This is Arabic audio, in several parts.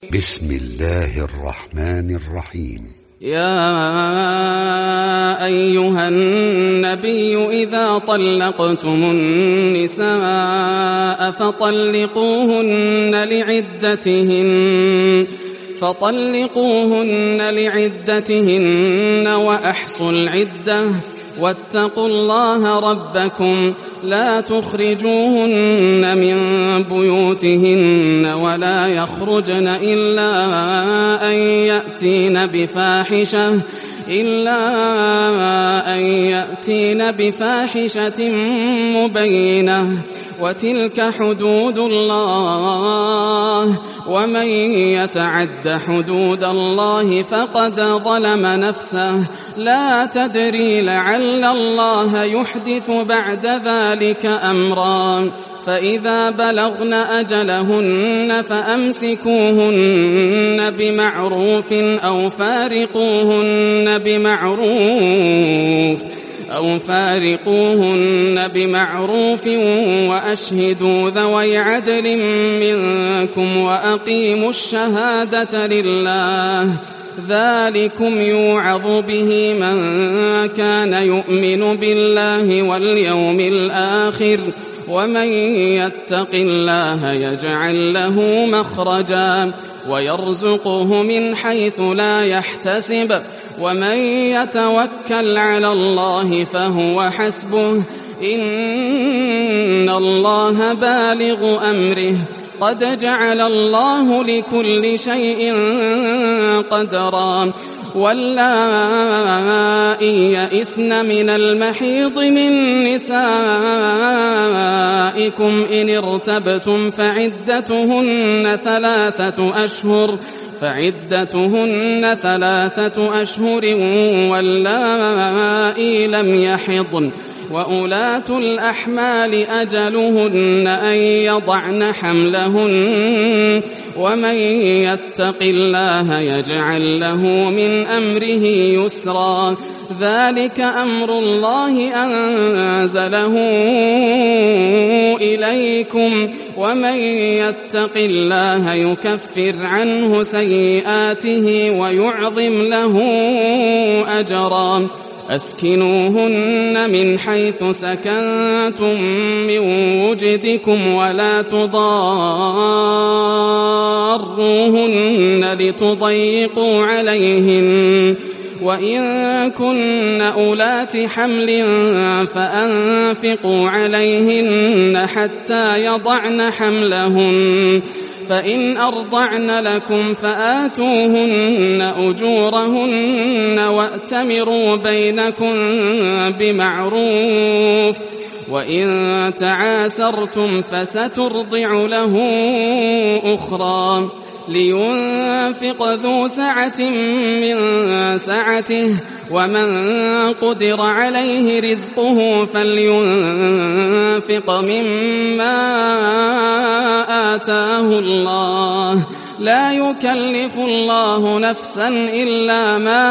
بسم الله الرحمن الرحيم. يا أيها النبي إذا طلقتم النساء فطلقوهن لعدتهن وأحصوا العدة واتقوا الله ربكم لا تخرجوهن من بيوتهن ولا يخرجن إلا أن يأتين بفاحشة مبينة وتلك حدود الله ومن يتعد حدود الله فقد ظلم نفسه لا تدري لعل الله يحدث بعد ذلك أمرا فإذا بلغن أجلهن فأمسكوهن بمعروف أو فارقوهن بمعروف وأشهدوا ذوي عدل منكم وأقيموا الشهادة لله ذلكم يوعظ به من كان يؤمن بالله واليوم الآخر ومن يتق الله يجعل له مخرجا ويرزقه من حيث لا يحتسب ومن يتوكل على الله فهو حسبه إن الله بالغ أمره قد جعل الله لكل شيء قدرا واللائي يئسن من المحيض من نسائكم إن ارتبتم فعدتهن ثلاثة أشهر واللائي لم يحضن وأولاة الأحمال أجلهن أن يضعن حملهن ومن يتق الله يجعل له من أمره يسرا ذلك أمر الله أنزله إليكم ومن يتق الله يكفر عنه سيئاته ويعظم له أجرا أسكنوهن من حيث سكنتم من وجدكم ولا تضاروهن لتضيقوا عليهن وإن كن أولات حمل فأنفقوا عليهن حتى يضعن حملهن فإن أرضعن لكم فآتوهن أجورهن وأتمروا بينكم بمعروف وإن تعاسرتم فسترضع له أخرى لينفق ذو سعة من سعته ومن قدر عليه رزقه فلينفق مما آتاه الله لا يكلف الله نفسا إلا ما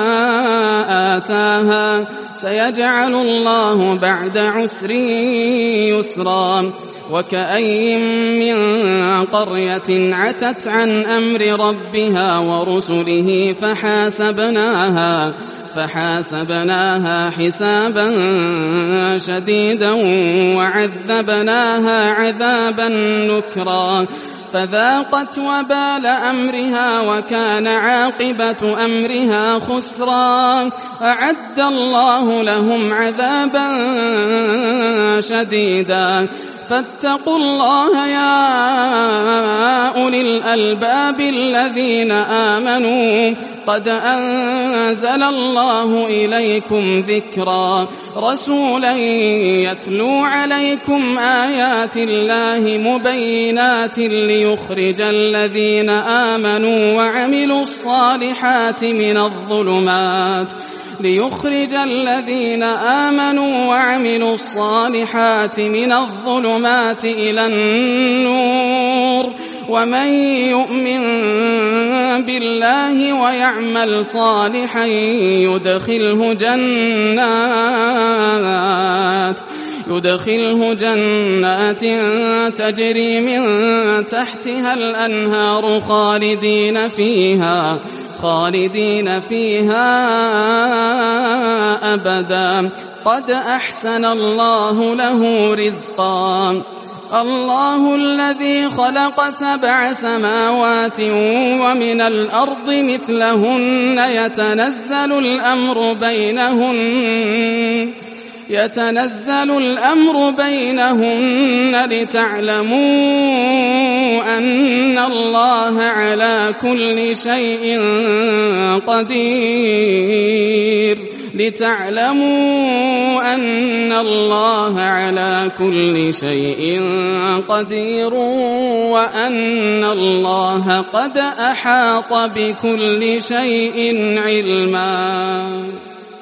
آتاها سيجعل الله بعد عسر يسرا وكأي من قرية عتت عن أمر ربها ورسله فحاسبناها حسابا شديدا وعذبناها عذابا نكرا فذاقت وبال أمرها وكان عاقبة أمرها خسرا أعد الله لهم عذابا شديدا فاتقوا الله يا أولي الألباب الذين آمنوا قد أنزل الله إليكم ذكرا رسولا يتلو عليكم آيات الله مبينات ليخرج الذين آمنوا وعملوا الصالحات من الظلمات إلى النور ومن يؤمن بالله ويعمل صالحا يدخله جنات تجري من تحتها الأنهار خالدين فيها أبدا قد أحسن الله له رزقا. الله الذي خلق 7 سماوات ومن الأرض مثلهن يتنزل الأمر بينهن لتعلموا أن الله على كل شيء قدير وأن الله قد أحاط بكل شيء علما.